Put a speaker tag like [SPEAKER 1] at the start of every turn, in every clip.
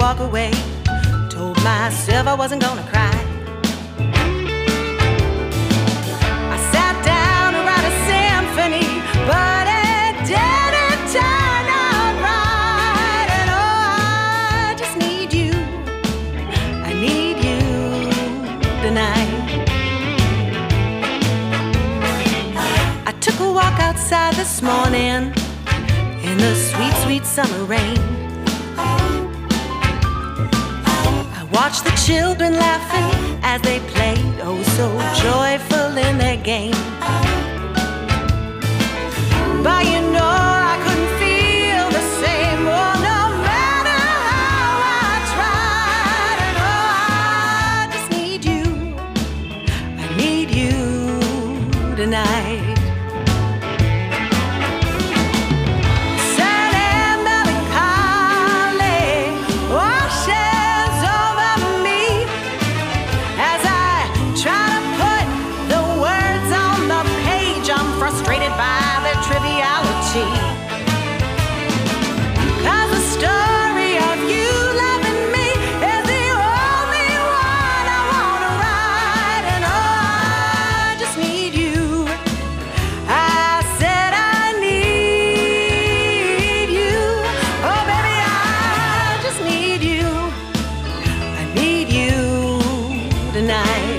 [SPEAKER 1] walk away. Told myself I wasn't gonna cry. I sat down to write a symphony, but it didn't turn out right. And oh, I just need you. I need you tonight. I took a walk outside this morning in the sweet, sweet summer rain. I watched the children laughing as they played, oh so joyful in their game. But you know I couldn't feel the same, oh no matter how I tried. And oh, I just need you. I need you tonight. Frustrated by the triviality. 'Cause the story of you loving me is the only one I wanna write. And oh, I just need you. I said I need you. Oh baby, I just need you. I need you tonight.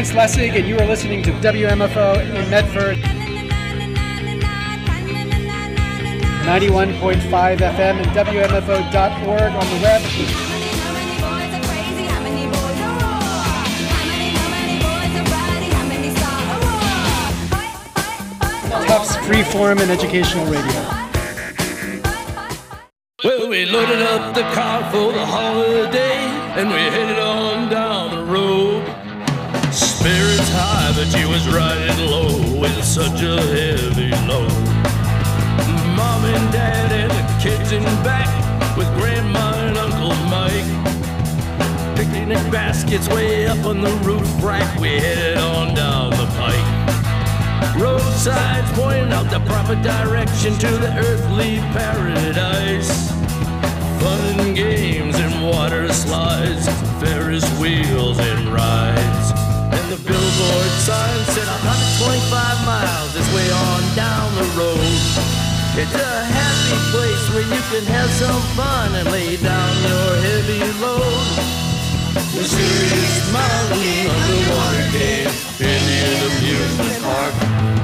[SPEAKER 2] Lawrence Lessig, and you are listening to WMFO in Medford. 91.5 FM and WMFO.org on the web. Tufts Freeform and Educational Radio.
[SPEAKER 3] Well, we loaded up the car for the holiday, and we headed on down the road. Spirits high, but she was riding low with such a heavy load. Mom and Dad and the kids in back with Grandma and Uncle Mike. Picnic baskets way up on the roof rack, we headed on down the pike. Roadsides pointing out the proper direction to the earthly paradise. Fun and games and water slides, Ferris wheels and rides. And the billboard sign said 125 miles this way on down the road. It's a happy place where you can have some fun and lay down your heavy load. Mysterious mountain underwater cave, Indian amusement park.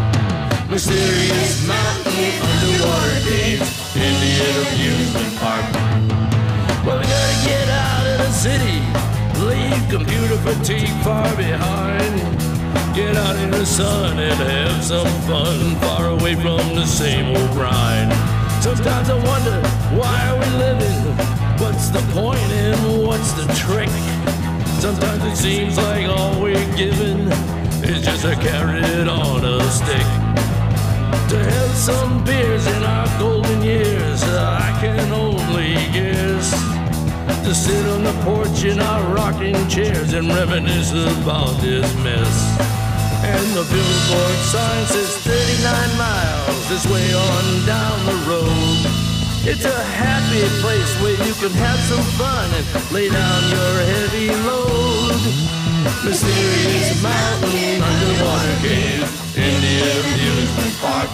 [SPEAKER 3] Mysterious mountain underwater cave, Indian amusement park. Well, we gotta get out of the city, leave computer fatigue far behind. Get out in the sun and have some fun, far away from the same old grind. Sometimes I wonder, why are we living? What's the point and what's the trick? Sometimes it seems like all we're given is just a carrot on a stick. To have some beers in our golden years, I can only guess. To sit on the porch in our rocking chairs and reminisce about this mess. And the billboard sign says 39 miles this way on down the road. It's a happy place where you can have some fun and lay down your heavy load. Mysterious mountain underwater cave, Indian amusement park.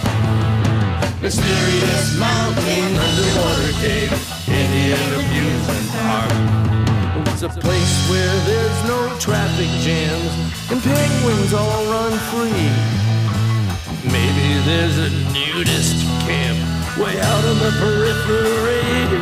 [SPEAKER 3] Mysterious mountain underwater cave, Indian amusement park. It's a place where there's no traffic jams and penguins all run free. Maybe there's a nudist camp way out on the periphery.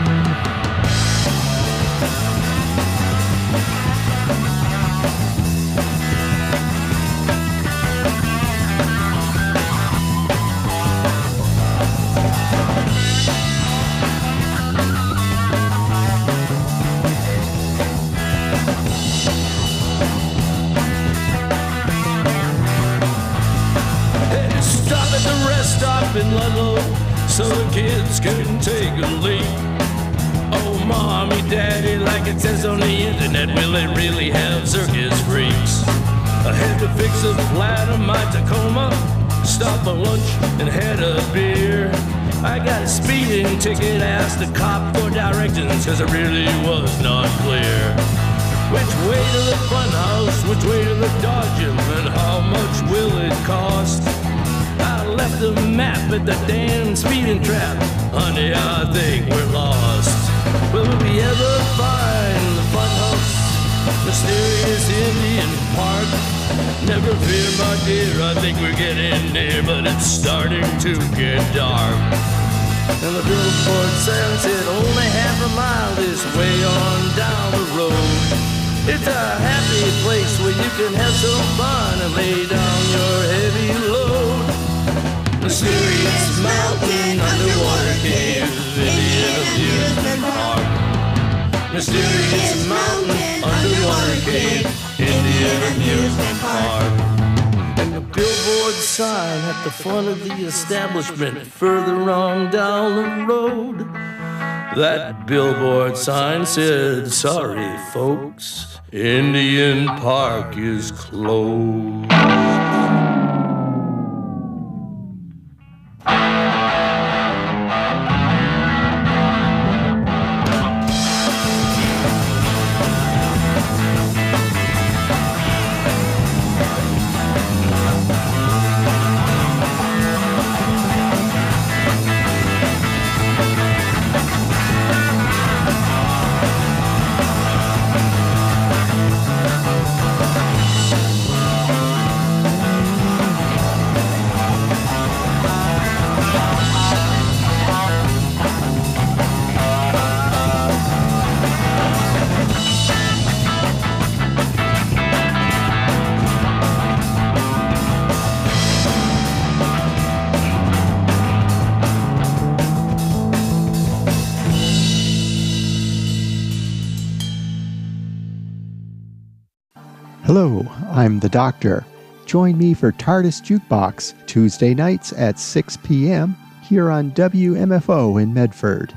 [SPEAKER 3] In Ludlow, so the kids can take a leak. Oh, mommy, daddy, like it says on the internet, will it really have circus freaks? I had to fix a flat on my Tacoma, stop for lunch and had a beer. I got a speeding ticket, asked the cop for directions, cause it really was not clear. Which way to the funhouse, which way to the Dodgem, and how much will it cost? I left the map at the damn speeding trap. Honey, I think we're lost. Will we ever find the funhouse, mysterious Indian park? Never fear, my dear, I think we're getting near, but it's starting to get dark. And the billboard sign said only half a mile this way on down the road. It's a happy place where you can have some fun and lay down your heavy load. Mysterious mountain underwater cave, Indian amusement park. Mysterious mountain underwater cave, Indian amusement park. And the billboard sign at the front of the establishment further on down the road. That billboard sign said, sorry folks, Indian Park is closed.
[SPEAKER 4] Hello, I'm the Doctor. Join me for TARDIS Jukebox, Tuesday nights at 6 p.m. here on WMFO in Medford.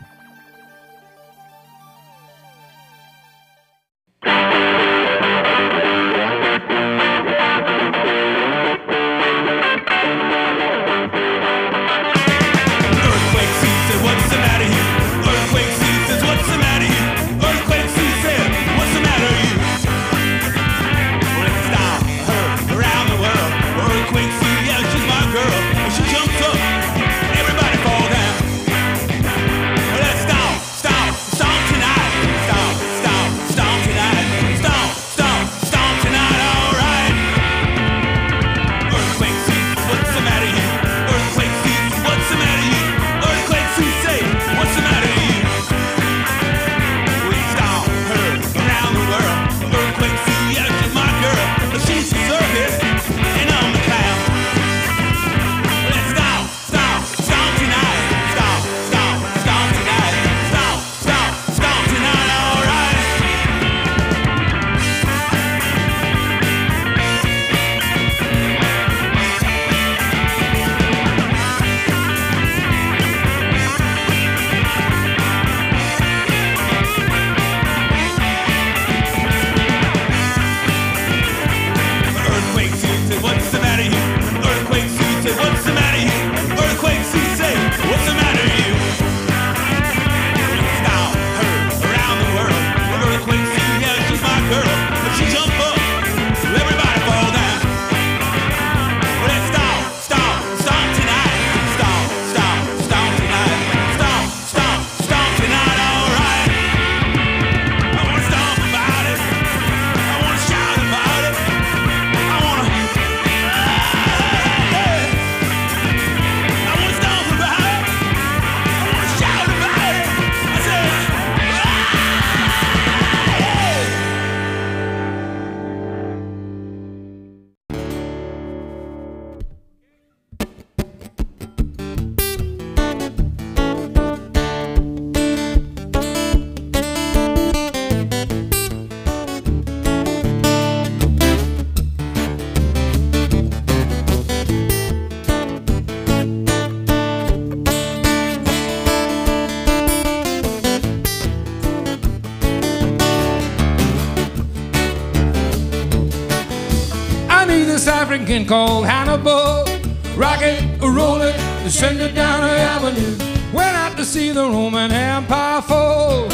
[SPEAKER 5] African called Hannibal, rocket rolling, send it down the avenue. Went out to see the Roman Empire fall.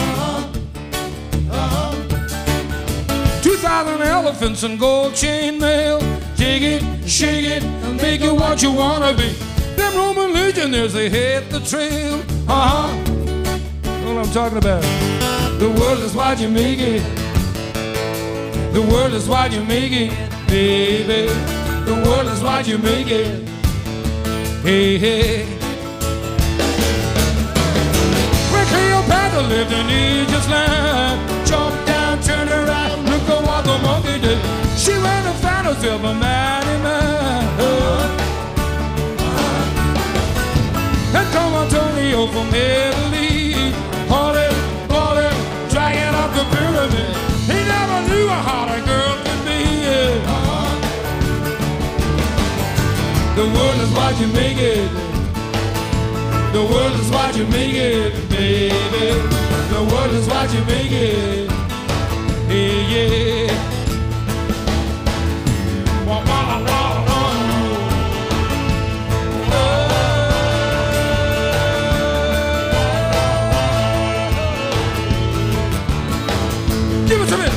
[SPEAKER 5] 2,000 elephants and gold chain mail. Dig it, shake it, make it what you wanna be. Them Roman legionnaires, they hit the trail. What I'm talking about. The world is what you make it. The world is what you make it, baby. The world is what you make it. Hey, hey. When Cleopatra lived in Egypt's land, jump down, turn around, look at what the monkey did. She went and found herself a mighty man. And come Antonio from Italy, haunted, dragging up the pyramid. He never knew how a girl could be. The world is what you make it. The world is what you make it, baby. The world is what you make it. Hey, yeah. Wah, wah, wah, wah. Give it to me.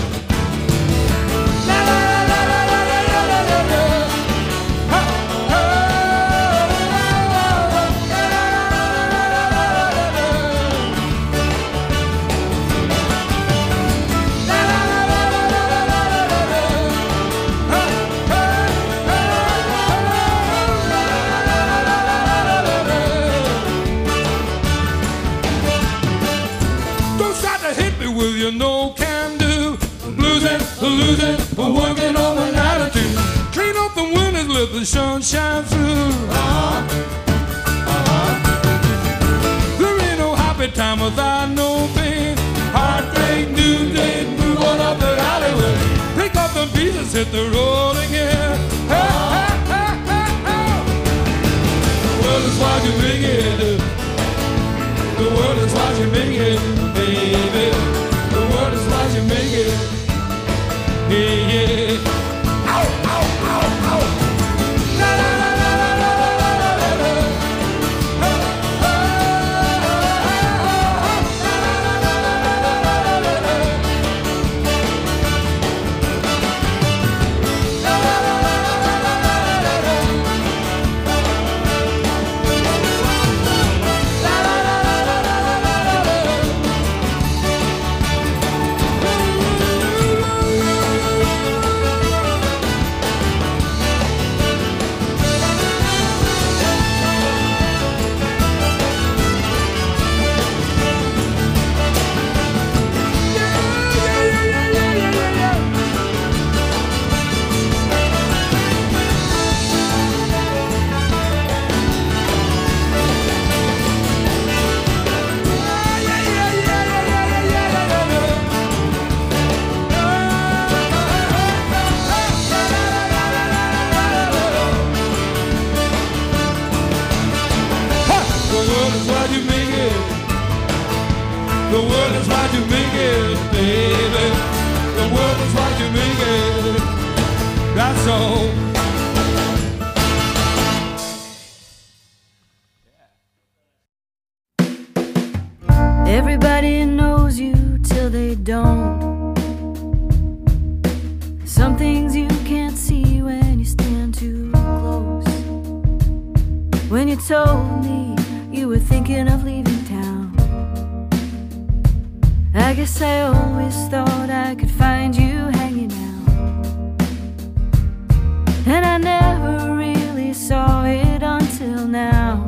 [SPEAKER 5] Losing, working on an attitude. Clean up the windows, let the sun shine through. There ain't no happy time without no pain. Heartbreak, new day, move on up the alleyway. Pick up the pieces let's hit the road again. Hey, hey, hey, hey, hey. The world is watching me get it. The world is watching me get it, baby. The world is watching me get it. Yeah, yeah. Ow, ow, ow, ow. La, la, la, la, la, la, la, la, la. The world is what you make it, baby. The world is what you make it. That's all.
[SPEAKER 1] Everybody knows you till they don't. Some things you can't see when you stand too close. When you told me you were thinking of leaving town, I guess I always thought I could find you hanging out, and I never really saw it until now.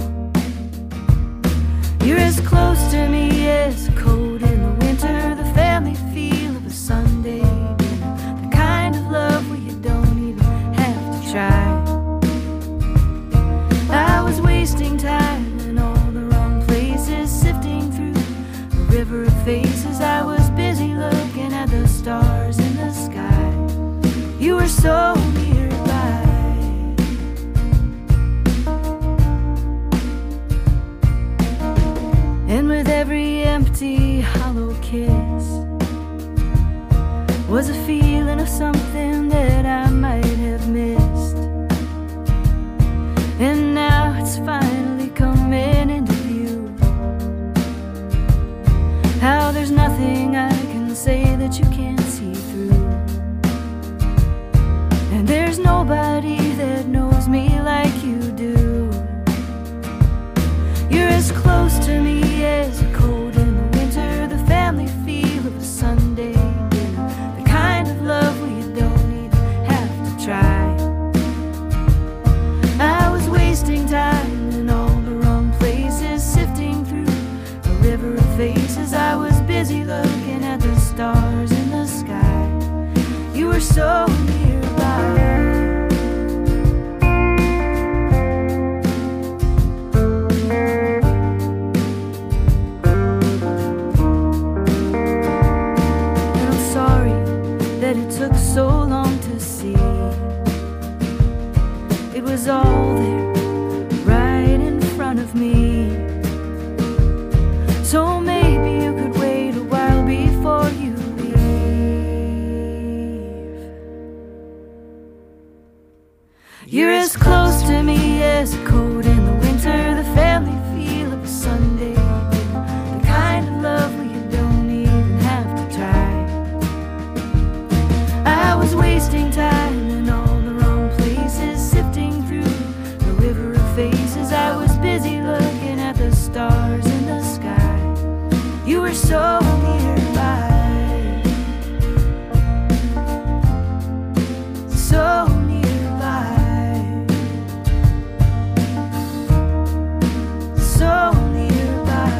[SPEAKER 1] You're as close to me as cold in the winter, the family feel of a Sunday dinner, the kind of love where you don't even have to try. I was wasting time in all the wrong places, sifting through a river of faces. I was busy looking at the stars in the sky. You were so nearby. And with every empty, hollow kiss was a feeling of something that I might have missed. And now it's finally coming into view, how there's nothing I can say that you can't see through. And there's nobody that knows me like you do. You're as close to me as a cold in the winter, the family feel of a Sunday dinner, the kind of love where you don't even have to try. I was wasting time in all the wrong places, sifting through a river of faces. I was busy looking at the stars in the sky. You were so nearby. So long to see. It was all there, right in front of me. So maybe you could wait a while before you leave. You're as close to me as a cold in the winter, the family feel of a Sunday dinner, the kind of love where you don't even have to try. I was wasting time in all the wrong places, sifting through a river of faces. I was busy looking at the stars in the sky. You were so nearby, so nearby, so nearby.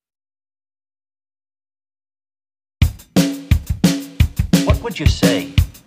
[SPEAKER 6] What would you say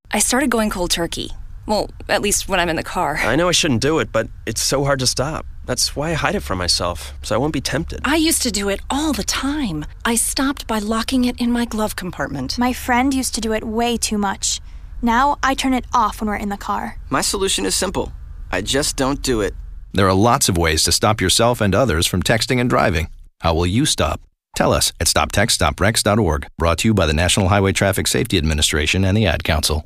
[SPEAKER 6] I started going cold turkey. Well, at least when I'm in the car.
[SPEAKER 7] I know I shouldn't do it, but it's so hard to stop. That's why I hide it from myself, so I won't be tempted.
[SPEAKER 6] I used to do it all the time. I stopped by locking it in my glove compartment.
[SPEAKER 8] My friend used to do it way too much. Now I turn it off when we're in the car.
[SPEAKER 9] My solution is simple. I just don't do it.
[SPEAKER 10] There are lots of ways to stop yourself and others from texting and driving. How will you stop? Tell us at stoptextstoprex.org. Brought to you by the National Highway Traffic Safety Administration and the Ad Council.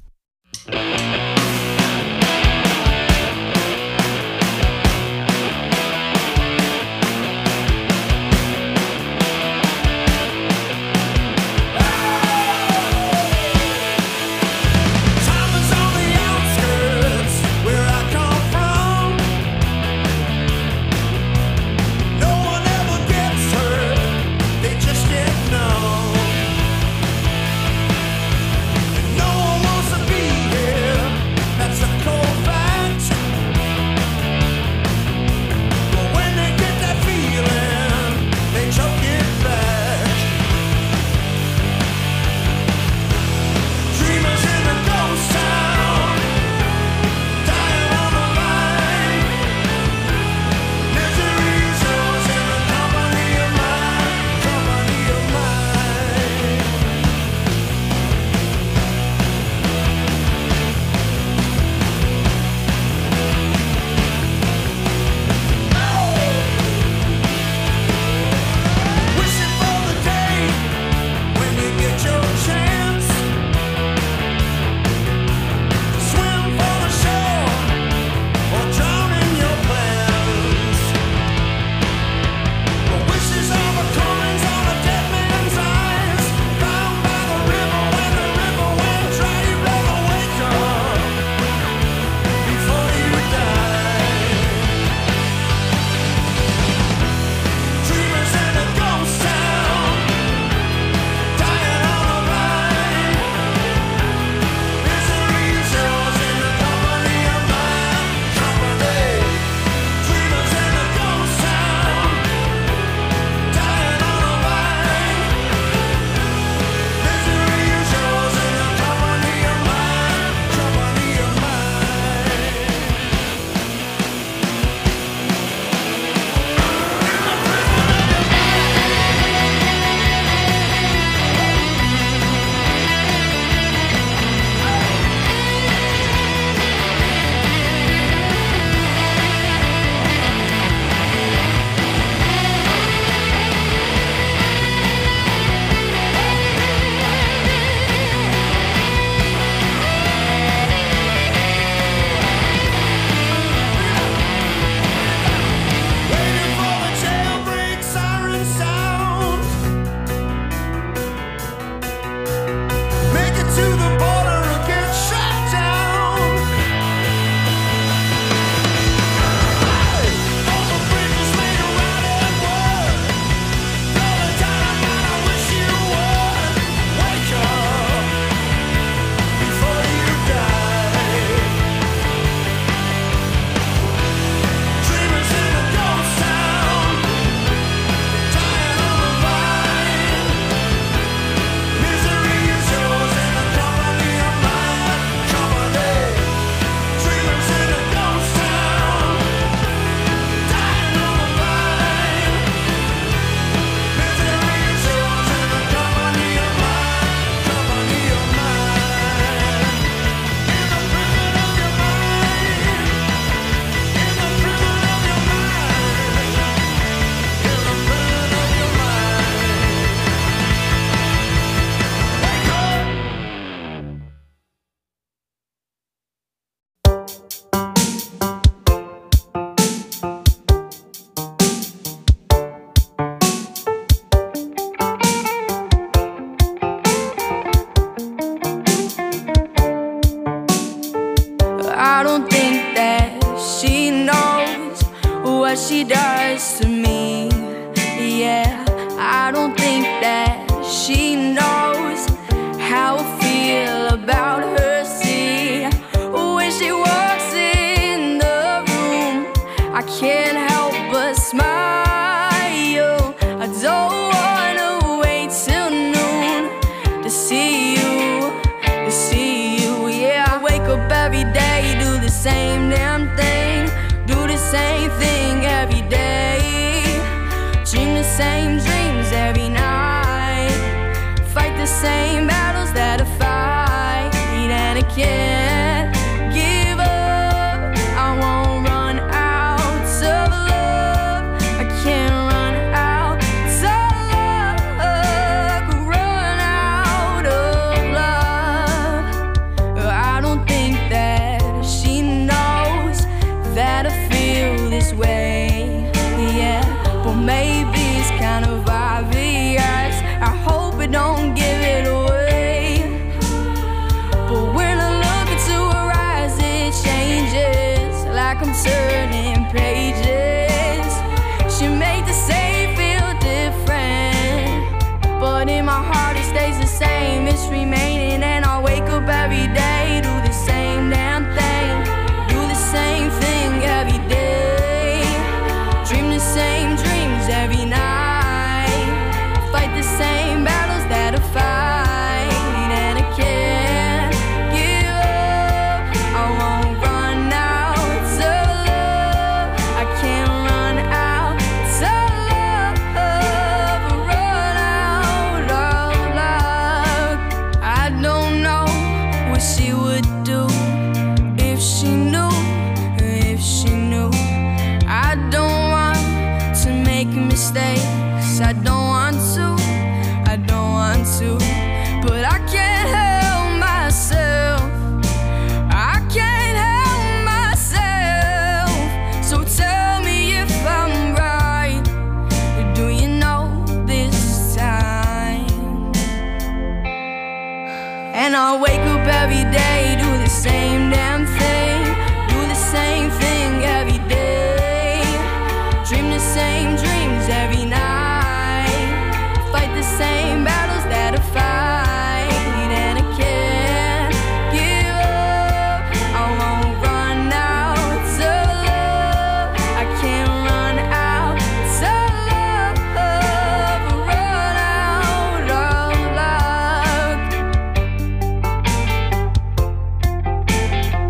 [SPEAKER 1] what she does to me. Yeah, I don't think that she knows how I feel about her. See, when she walks in the room, I can't help but smile. I don't wanna wait till noon to see you, yeah. same dreams every night, fight the same battles that I fight, and I can't give up. I won't run out of love. I can't run out of love. Run out of love. I don't think that she knows that I feel this way. Yeah, but maybe it's kind of obvious. I hope it don't give it away. But when I look into her eyes, it changes, like I'm turning pages. She make the same feel different, but in my heart it stays the same. It's remaining, and I wake up every day, do the same damn thing, do the same thing every day, dream the same dreams every night, fight the same battles that I fight, and I can't give up. I won't run out of love. I can't run out of love. Run out of love. I don't know what she would do if she knew, if she knew. I don't want to make mistakes. I don't want to, I don't want to, but I can't help myself. I can't help myself. So tell me if I'm right. Do you know this time? And I wake up every day, do the same damn thing, do the same thing every day, dream the same dreams every night, fight the same battles that I fight, and I can't give up. I won't run out of love. I can't run out of love. Run out of love.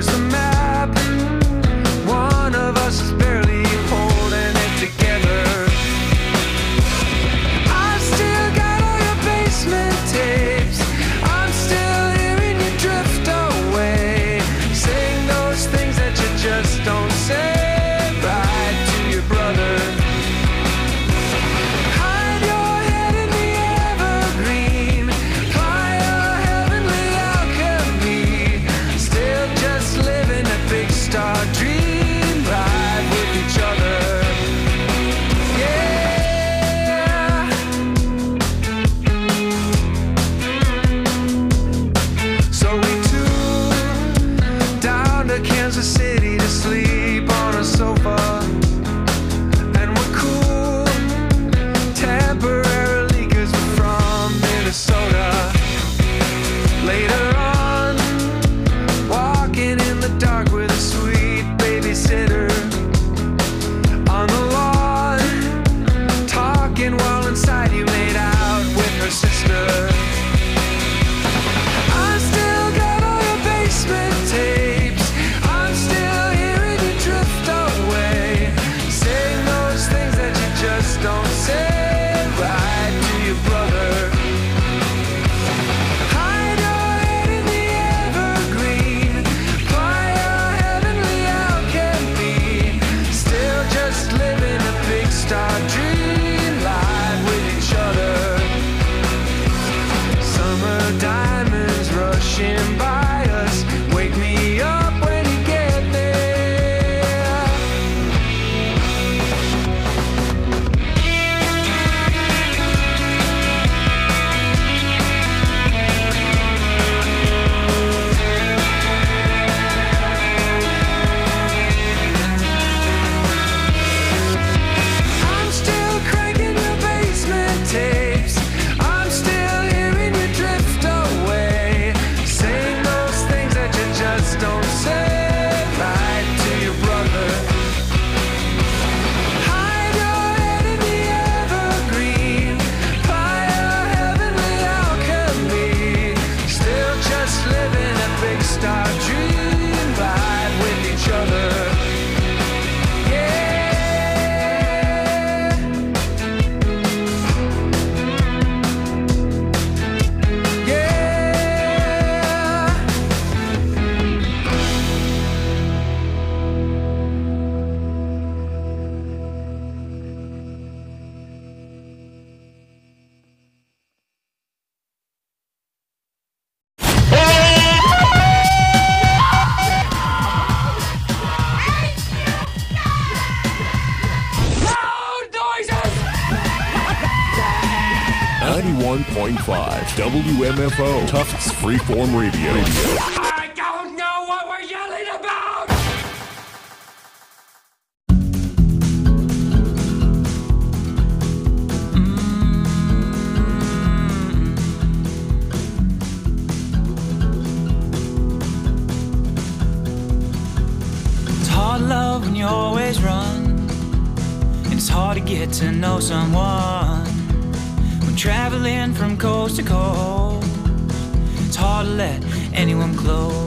[SPEAKER 11] Where's the map? One of us is barely holding it together. I've still got all your basement tapes. I'm still hearing you drift away, saying those things that you just don't say right to your brother. Hide your head in the evergreen, fly a heavenly alchemy, still just living a big star dream, ride with each other. Yeah. So we took down to Kansas City to sleep on a sofa, and we're cool temporarily 'cause we're from Minnesota. Later on, walking in the dark with a sweet babysitter on the lawn, talking while inside you made out with her sister. I still got all your basement tapes. I'm still hearing you drift away, saying those things that you just don't say right to your brother. Hide your head in the evergreen, fly a heavenly alchemy, still just living a big star dream, live with each other. Summer diamonds rushing by us, wake me up when you get there. I'm still cranking your basement tapes. I'm still hearing you drift away, saying those things that you just don't say right to your brother. Hide your head in the evergreen, fly a heavenly alchemy, still just living a big star dream, ride with each other. Yeah. Yeah. Loud noises!
[SPEAKER 12] 91.5 WMFO Tufts Freeform Radio.
[SPEAKER 11] I don't know what we're yelling about!
[SPEAKER 13] It's hard love when you always run, and it's hard to get to know someone when traveling from coast to coast. It's hard to let anyone close.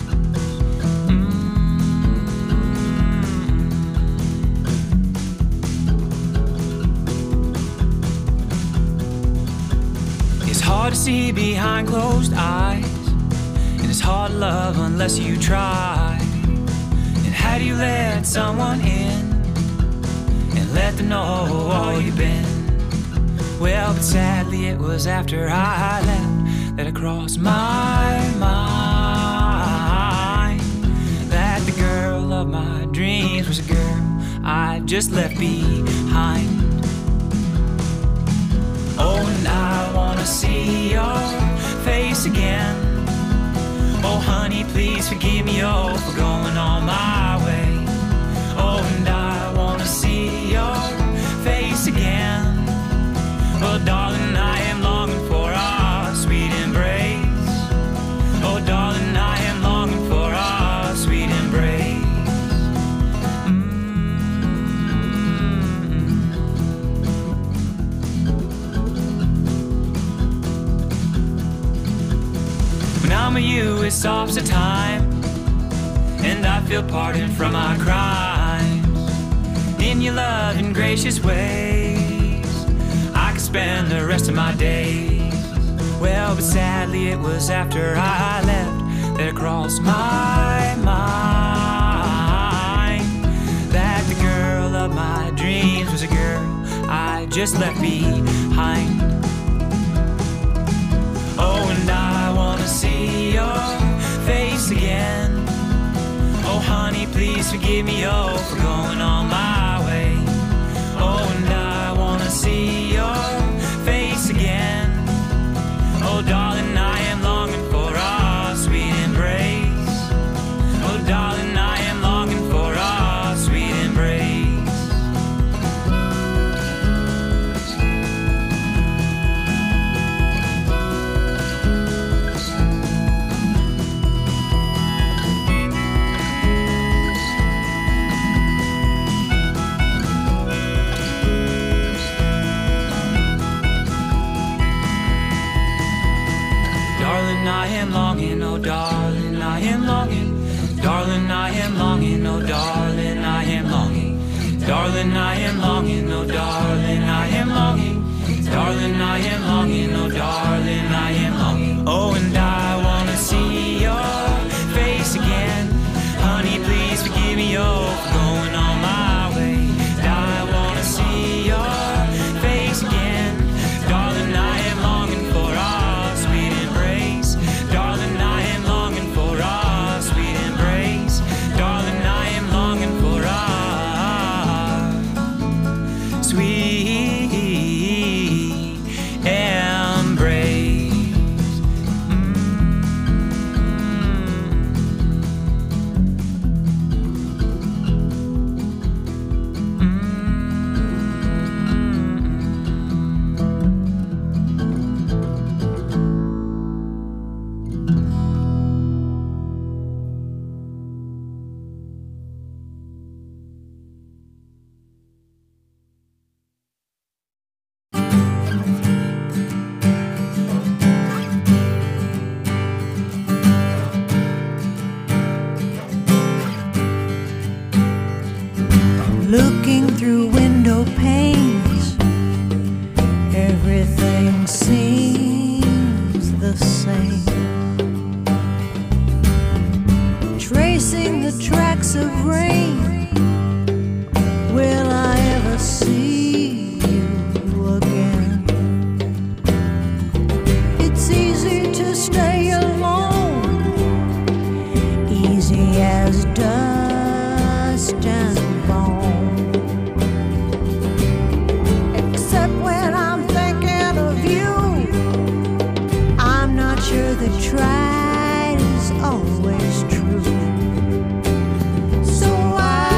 [SPEAKER 13] It's hard to see behind closed eyes, and it's hard to love unless you try. And how do you let someone in and let them know all you've been? Well, but sadly it was after I left that it crossed my mind that the girl of my dreams was a girl I just left behind. Oh, and I wanna see your face again. Oh, honey, please forgive me, oh, for going on my way. Oh, and I wanna see your face again. Oh, darling, I am longing for our sweet embrace. Oh, darling, I am longing for our sweet embrace. When I'm with you, it stops the time, feel pardon from my crimes. In your loving, gracious ways, I could spend the rest of my days. Well, but sadly it was after I left that it crossed my mind that the girl of my dreams was a girl I just left behind. Oh, and I wanna see your face again. Oh, honey, please forgive me, oh, for going on my way. Oh, and I wanna see your face again. Oh, darling, I am longing for our sweet embrace. Oh, darling, I am longing for our sweet embrace. Darling, I am longing, oh darling, I am longing. Darling, I am longing, oh darling, I am longing. Darling, I am longing, oh darling, I am longing. Darling, I am longing, oh darling, I am longing. Oh, and I wanna see your face again. Honey, please forgive me, oh, for going on my way. I wanna see your face again. Darling, I am longing for our sweet embrace. Darling, I am longing for our sweet embrace. Darling, I am longing for our sweet embrace.
[SPEAKER 14] Looking through window panes, everything seems the same. Tracing the tracks of rain, will I ever see you again? It's easy to stay alone, easy as dust and bone. Except when I'm thinking of you, I'm not sure the tried is always true. So I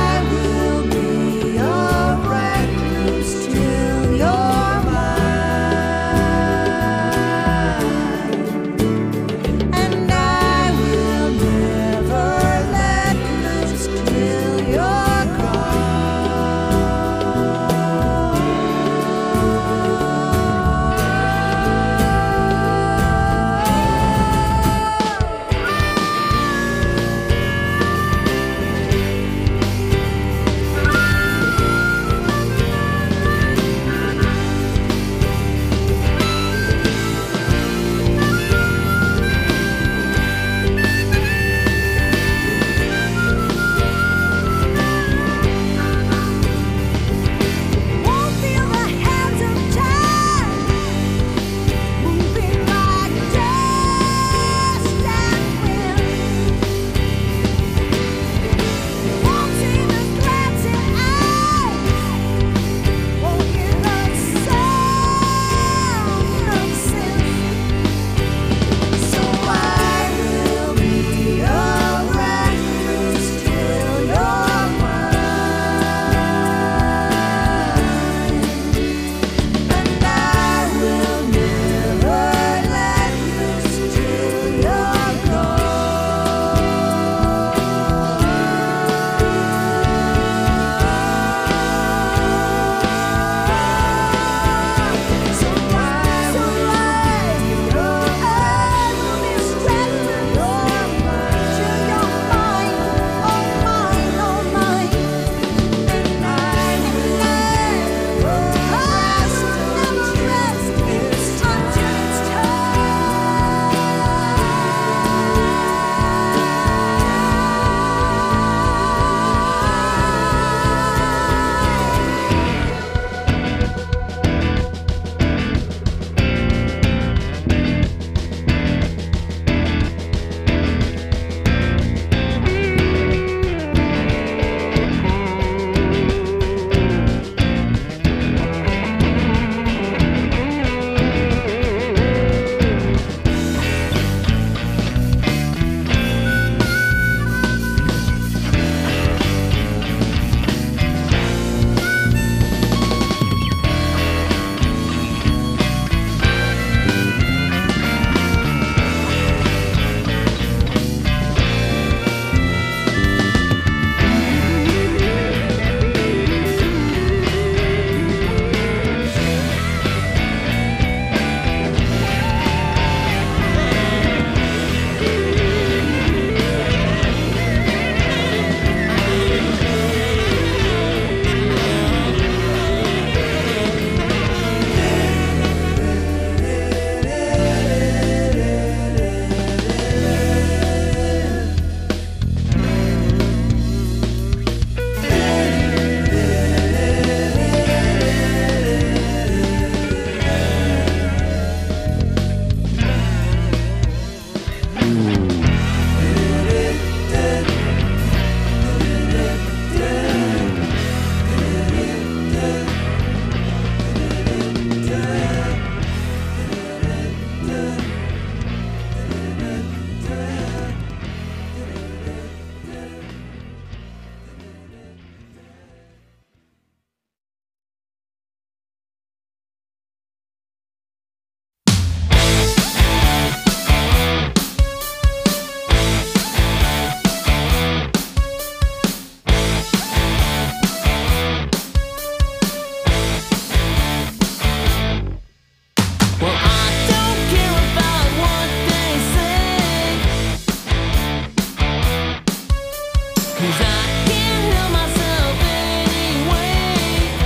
[SPEAKER 15] 'cause I can't help myself anyway.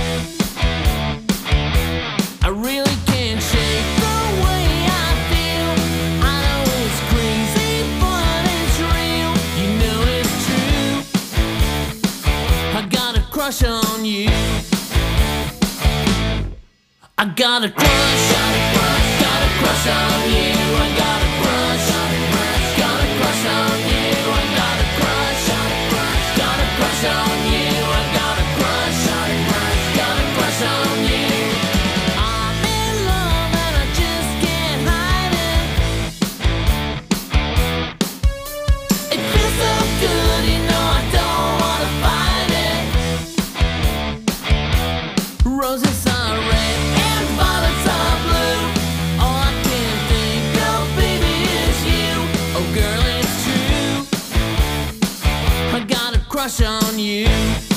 [SPEAKER 15] I really can't shake the way I feel. I know it's crazy, but it's real. You know it's true. I got a crush on you. I got a crush, got a crush on you. I got a crush on you. I got a crush on you. I got a crush on you. I'm in love and I just can't hide it. It feels so good, you know I don't wanna fight it. Roses are red and violets are blue. All I can think of, baby, is you. Oh girl, it's true. I got a crush on you.